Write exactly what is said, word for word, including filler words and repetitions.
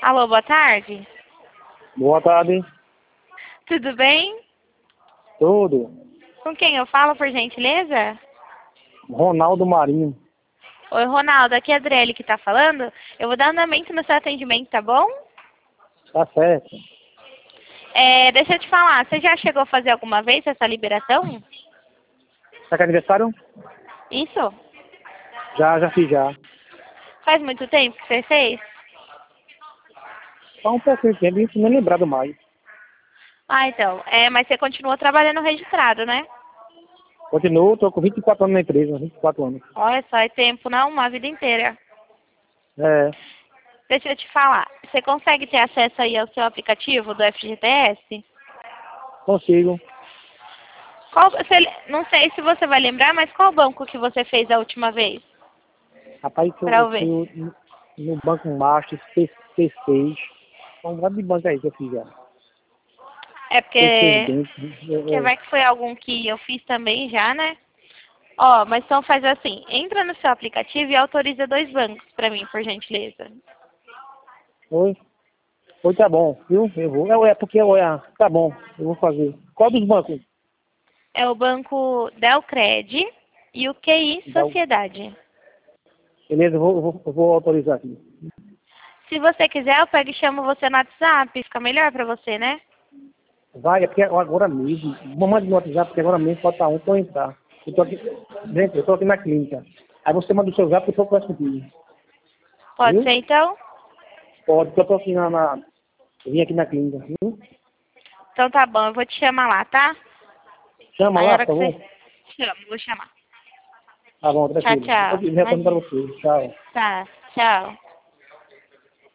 Alô, boa tarde. Boa tarde. Tudo bem? Tudo. Com quem eu falo, por gentileza? Ronaldo Marinho. Oi, Ronaldo, aqui é a Adriele que tá falando. Eu vou dar andamento no seu atendimento, tá bom? Tá certo. É, deixa eu te falar, você já chegou a fazer alguma vez essa liberação? Tá com aniversário? Isso? Já, já fiz já. Faz muito tempo que você fez? Só um pouquinho de tempo, isso nem lembrado mais. Ah, então. É, mas você continua trabalhando registrado, né? Continuo, tô com vinte e quatro anos na empresa, vinte e quatro anos. Olha só, é tempo, não? Uma vida inteira. É, Deixa eu te falar, você consegue ter acesso aí ao seu aplicativo do F G T S? consigo. Qual, você, não sei se você vai lembrar, mas qual banco que você fez a última vez? Rapaz, eu, Pra eu eu ver. fui no, no Banco Master, P seis. São um monte de banco aí que eu fiz já. É P seis porque, Bank. porque É, vai que foi algum que eu fiz também já, né? Ó, mas então faz assim, entra no seu aplicativo e autoriza dois bancos pra mim, por gentileza. oi? Oi, tá bom, viu? Eu vou. É, é porque, olha, tá bom, eu vou fazer. Qual dos bancos? É o banco Delcred e o Q I Dá o- Sociedade. Beleza, eu vou, eu vou, eu vou autorizar aqui. Se você quiser, eu pego e chamo você no WhatsApp, fica melhor pra você, né? Vai, é porque agora mesmo, manda no WhatsApp, porque agora mesmo falta um para eu entrar. Eu tô aqui, gente, eu tô aqui na clínica. Aí você manda o seu zap e eu converso contigo. Pode Viu? ser então? Pode, porque eu tô aqui na, na eu vim aqui na clínica, viu? Então tá bom, eu vou te chamar lá, tá? Chama Aí a lá, hora por que favor. você... Chama, vou chamar. Tá bom, Tchau, tranquilo. Eu tchau. tô me retornando para Imagina. você. Tchau. Tá, tchau.